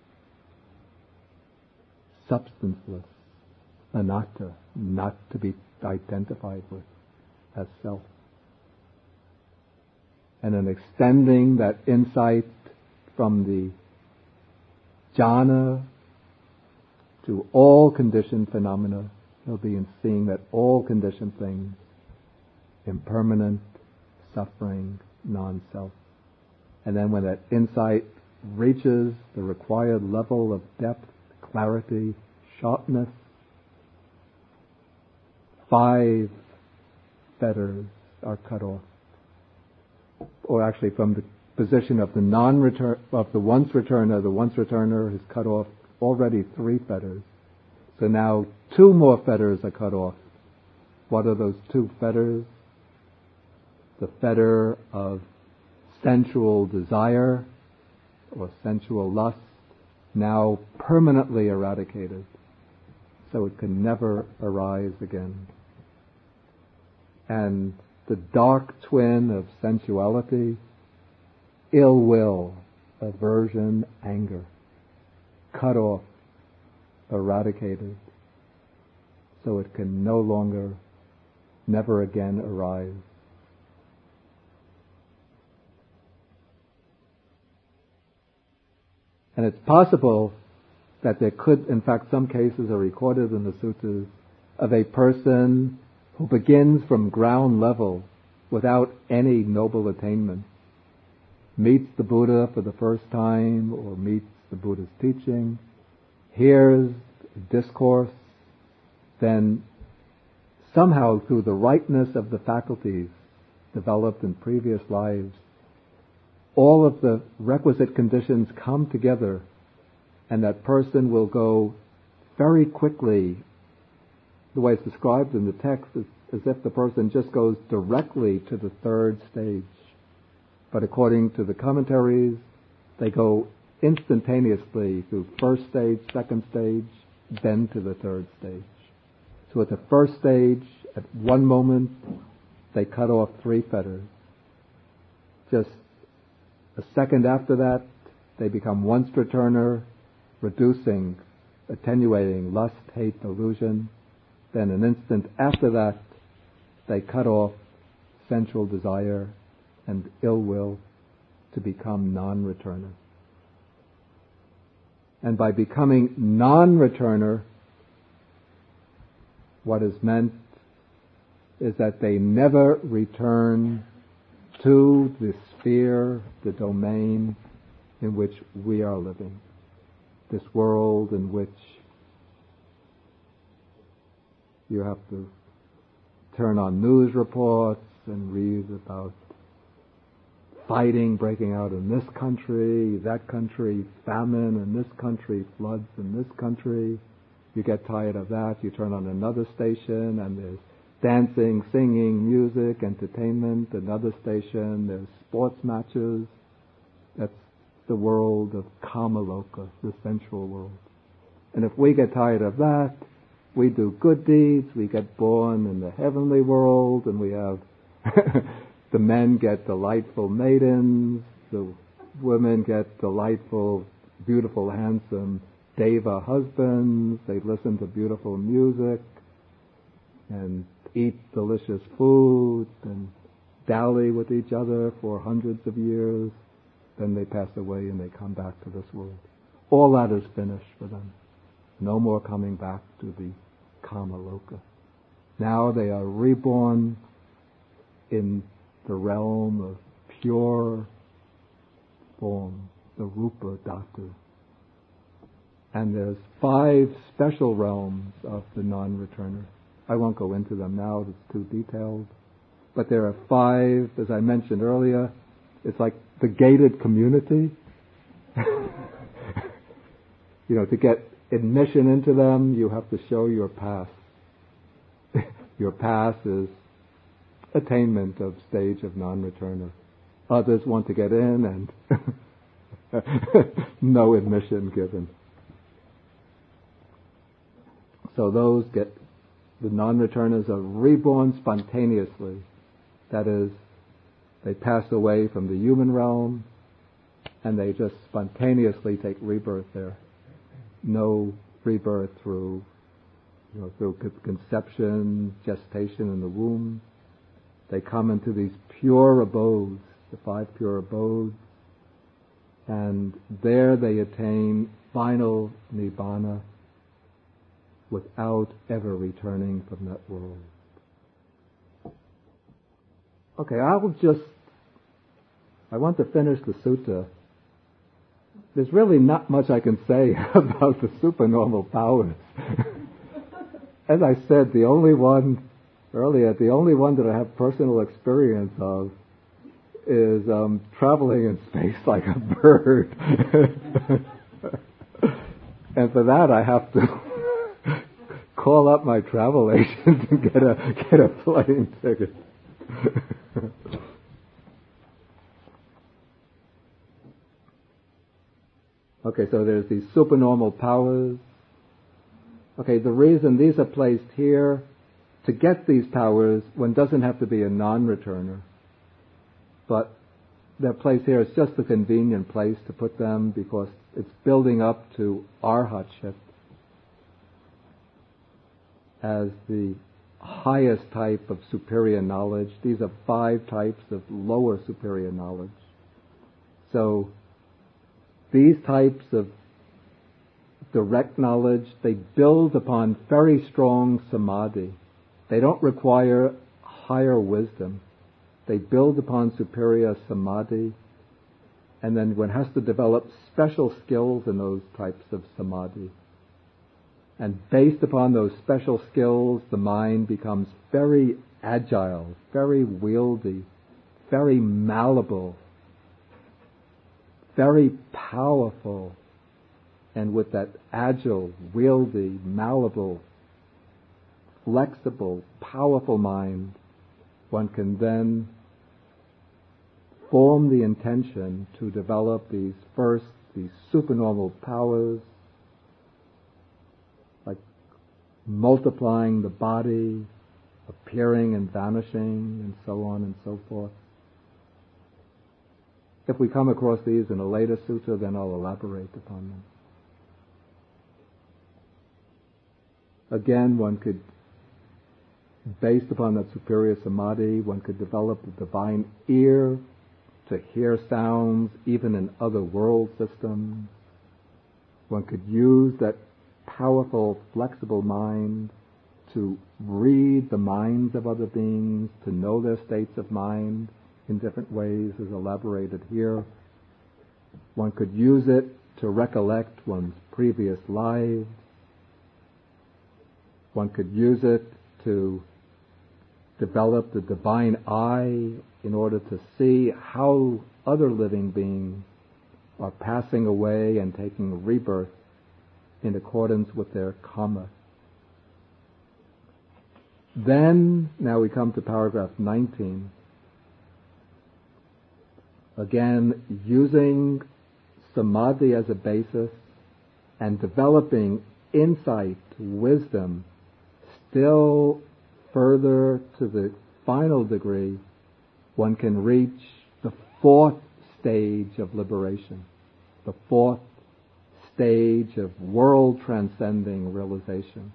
substanceless, anatta, not to be identified with as self. And in extending that insight from the jhana to all conditioned phenomena, he'll be in seeing that all conditioned things, impermanent, suffering, non-self. And then when that insight reaches the required level of depth, clarity, sharpness, five fetters are cut off. Or actually from the position of the non-return, of the once returner, the once returner has cut off already three fetters. So now two more fetters are cut off. What are those two fetters? The fetter of sensual desire or sensual lust, now permanently eradicated, so it can never arise again. And the dark twin of sensuality, ill will, aversion, anger, cut off, eradicated, so it can no longer, never again arise. And it's possible that there could, in fact, some cases are recorded in the suttas of a person who begins from ground level without any noble attainment, meets the Buddha for the first time or meets the Buddha's teaching, hears discourse, then somehow through the rightness of the faculties developed in previous lives, all of the requisite conditions come together, and that person will go very quickly. The way it's described in the text is as if the person just goes directly to the third stage. But according to the commentaries, they go instantaneously through first stage, second stage, then to the third stage. So at the first stage, at one moment, they cut off three fetters. Just a second after that, they become once returner, reducing, attenuating lust, hate, delusion. Then an instant after that, they cut off sensual desire and ill will to become non-returner. And by becoming non-returner, what is meant is that they never return to the sphere, the domain in which we are living, this world in which you have to turn on news reports and read about fighting breaking out in this country, that country, famine in this country, floods in this country. You get tired of that, you turn on another station and there's dancing, singing, music, entertainment. Another station, there's sports matches. That's the world of Kamaloka, the sensual world. And if we get tired of that, we do good deeds, we get born in the heavenly world, and we have the men get delightful maidens, the women get delightful, beautiful, handsome deva husbands, they listen to beautiful music, and eat delicious foods, and dally with each other for hundreds of years. Then they pass away and they come back to this world. All that is finished for them. No more coming back to the Kamaloka. Now they are reborn in the realm of pure form, the Rupa Dhatu. And there's five special realms of the non-returner. I won't go into them now, it's too detailed. But there are five, as I mentioned earlier. It's like the gated community. You know, to get admission into them, you have to show your pass. Your pass is attainment of stage of non-returner. Others want to get in and no admission given. So those get, the non-returners are reborn spontaneously. That is, they pass away from the human realm and they just spontaneously take rebirth there. No rebirth through, you know, through conception, gestation in the womb. They come into these pure abodes, the five pure abodes, and there they attain final nibbana without ever returning from that world. Okay, I'll just, I want to finish the sutta. There's really not much I can say about the supernormal powers. As I said, the only one, earlier, the only one that I have personal experience of is um, traveling in space like a bird. And for that I have to call up my travel agent and get a, get a plane ticket. Okay, so there's these supernormal powers. Okay, the reason these are placed here, to get these powers, one doesn't have to be a non-returner. But they're placed here, it's just a convenient place to put them because it's building up to arhatship as the highest type of superior knowledge. These are five types of lower superior knowledge. So these types of direct knowledge, they build upon very strong samadhi. They don't require higher wisdom. They build upon superior samadhi, and then one has to develop special skills in those types of samadhi. And based upon those special skills, the mind becomes very agile, very wieldy, very malleable, very powerful. And with that agile, wieldy, malleable, flexible, powerful mind, one can then form the intention to develop these first these supernormal powers, like multiplying the body, appearing and vanishing, and so on and so forth. If we come across these in a later sutta, then I'll elaborate upon them. Again, one could, based upon that superior samadhi, one could develop the divine ear to hear sounds even in other world systems. One could use that powerful, flexible mind to read the minds of other beings, to know their states of mind in different ways, as elaborated here. One could use it to recollect one's previous lives. One could use it to develop the divine eye in order to see how other living beings are passing away and taking rebirth in accordance with their karma. Then, now we come to paragraph nineteen. Again, using samadhi as a basis and developing insight, wisdom, still further to the final degree, one can reach the fourth stage of liberation, the fourth stage of world-transcending realization.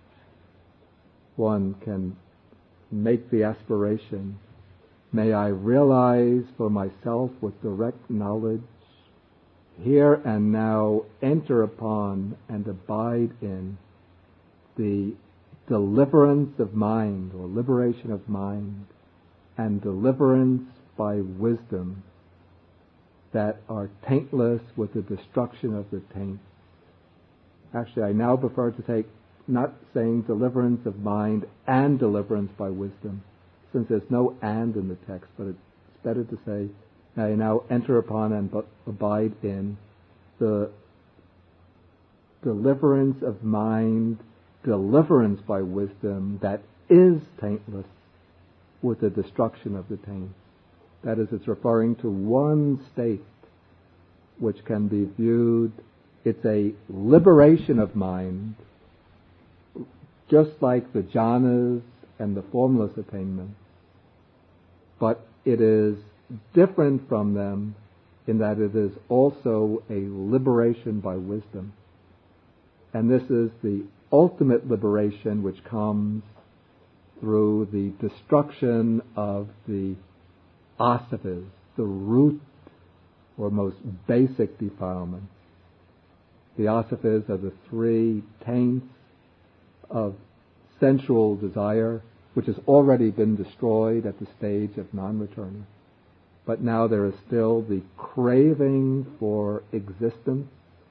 One can make the aspiration, may I realize for myself with direct knowledge, here and now enter upon and abide in the deliverance of mind, or liberation of mind, and deliverance by wisdom that are taintless with the destruction of the taint. Actually, I now prefer to take, not saying deliverance of mind and deliverance by wisdom, since there's no and in the text, but it's better to say, I now enter upon and abide in the deliverance of mind, deliverance by wisdom that is taintless with the destruction of the taint. That is, it's referring to one state which can be viewed, it's a liberation of mind, just like the jhanas and the formless attainments, but it is different from them in that it is also a liberation by wisdom. And this is the ultimate liberation which comes through the destruction of the asavas, the root or most basic defilements. The asavas are the three taints of sensual desire, which has already been destroyed at the stage of non-returning. But now there is still the craving for existence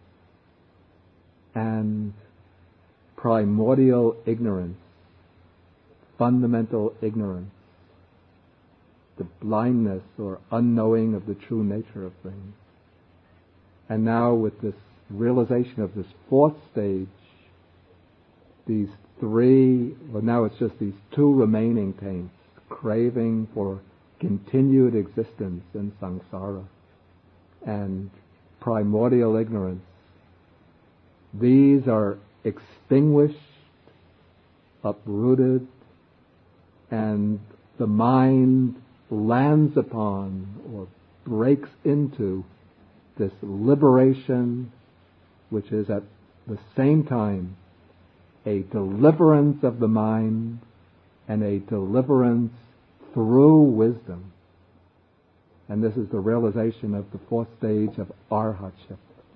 and primordial ignorance, fundamental ignorance, the blindness or unknowing of the true nature of things. And now with this realization of this fourth stage, these three, well now it's just these two remaining taints, craving for continued existence in samsara and primordial ignorance. These are extinguished, uprooted, and the mind lands upon or breaks into this liberation, which is at the same time a deliverance of the mind and a deliverance through wisdom. And this is the realization of the fourth stage of arhatship.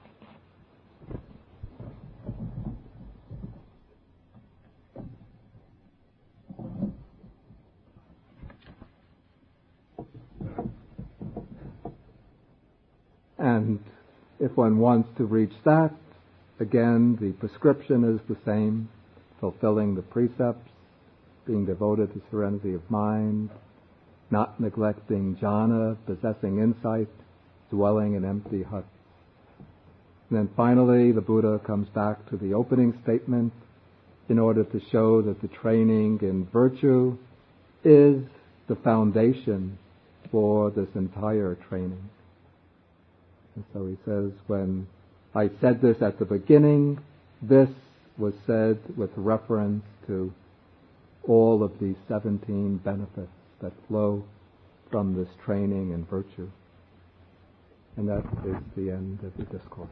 And if one wants to reach that, again, the prescription is the same, fulfilling the precepts, being devoted to serenity of mind, not neglecting jhana, possessing insight, dwelling in empty huts. And then finally, the Buddha comes back to the opening statement in order to show that the training in virtue is the foundation for this entire training. And so he says, when I said this at the beginning, this was said with reference to all of these seventeen benefits that flow from this training in virtue. And that is the end of the discourse.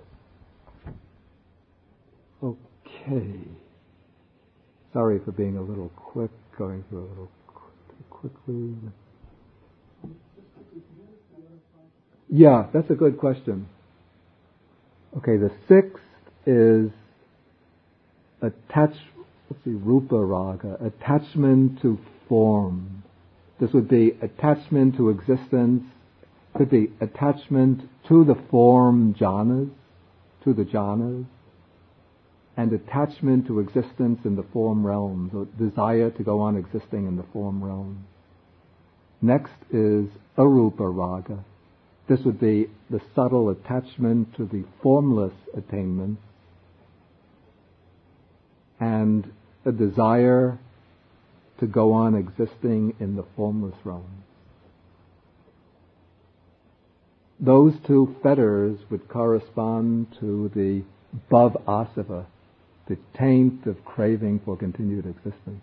Okay. Sorry for being a little quick, going through a little too quickly. Yeah, that's a good question. Okay, the sixth is attach, let's see, rupa raga, attachment to form. This would be attachment to existence, could be attachment to the form jhanas, to the jhanas, and attachment to existence in the form realms, or desire to go on existing in the form realms. Next is arupa raga. This would be the subtle attachment to the formless attainments and a desire to go on existing in the formless realms. Those two fetters would correspond to the bhav asava, the taint of craving for continued existence.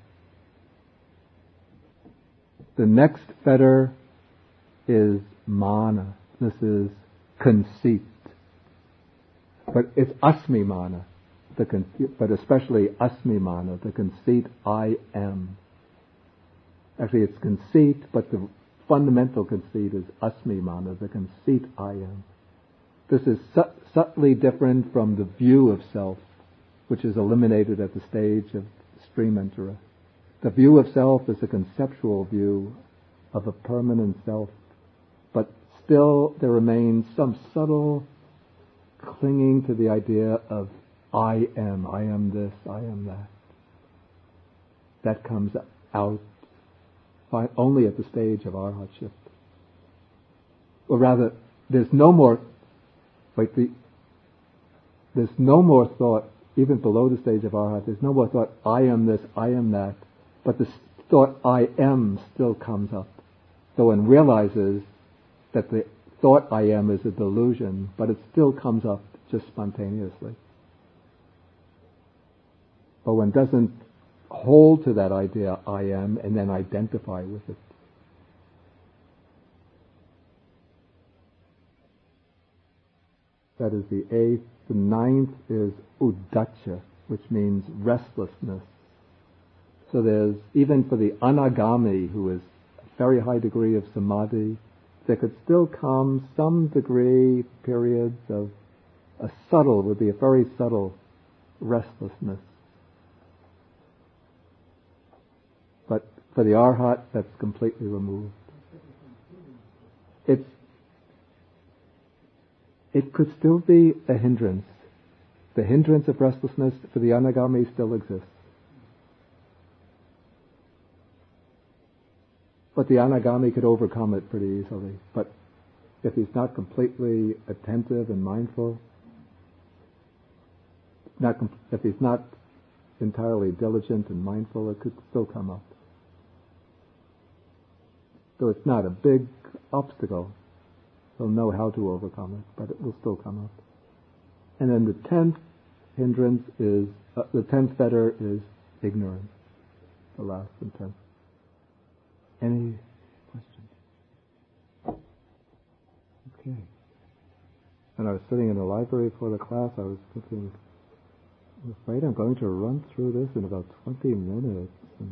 The next fetter is mana. This is conceit. But it's asmimana, the con- but especially asmimana, the conceit I am. Actually, it's conceit, but the fundamental conceit is asmimana, the conceit I am. This is su- subtly different from the view of self, which is eliminated at the stage of stream enterer. The view of self is a conceptual view of a permanent self, but still there remains some subtle clinging to the idea of I am, I am this, I am that. That comes out only at the stage of arhatship. Or rather, there's no more, like the, there's no more thought, even below the stage of arhat, there's no more thought, I am this, I am that, but the thought I am still comes up. So one realizes that the thought I am is a delusion, but it still comes up just spontaneously. But one doesn't hold to that idea I am and then identify with it. That is the eighth. The ninth is uddhacca, which means restlessness. So there's, even for the anagami, who is a very high degree of samadhi, there could still come some degree, periods of a subtle, would be a very subtle restlessness. But for the arhat, that's completely removed. It's, it could still be a hindrance. The hindrance of restlessness for the anagami still exists. But the anagami could overcome it pretty easily. But if he's not completely attentive and mindful, not com- if he's not entirely diligent and mindful, it could still come up. So it's not a big obstacle. He'll know how to overcome it, but it will still come up. And then the tenth hindrance is, uh, the tenth fetter is ignorance. The last and tenth. Any questions? Okay. When I was sitting in the library for the class, I was thinking, I'm afraid I'm going to run through this in about twenty minutes.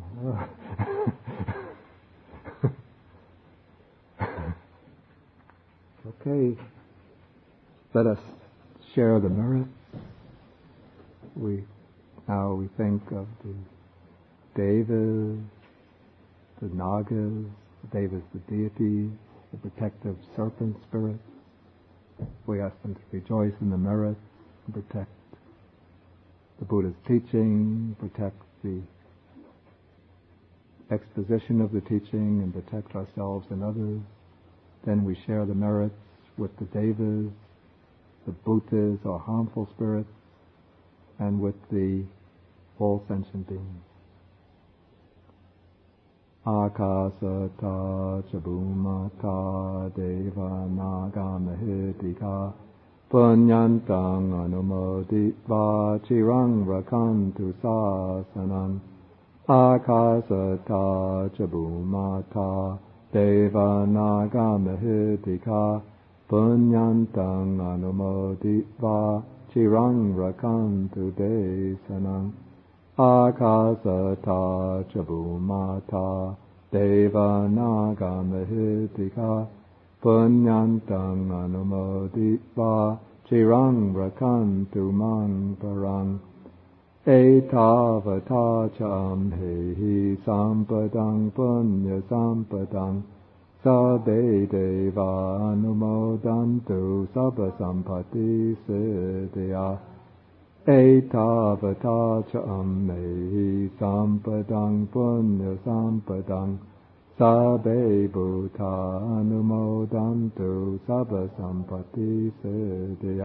Okay. Let us share the merits. We now we think of the devas, the nagas, the devas, the deities, the protective serpent spirits. We ask them to rejoice in the merits and protect the Buddha's teaching, protect the exposition of the teaching, and protect ourselves and others. Then we share the merits with the devas, the bhutas or harmful spirits, and with the all sentient beings. Akasata chabhumata deva naga mahitika Punyantang anumoditva chirang rakantu sasanam akasata chabumata deva naga mahitika punyantang anumoditva chirang rakantu desanam akasata chabumata deva naga mahitika punyantang anumoditva chirang rakantu man parang etavata cham hehi sampadang punya sampadang sabbe deva anumodantu sabba sampati siddhya etavata cham hehi sampadang punya sampadang sabbe bhuta anumodantu sabba sampati siddhya.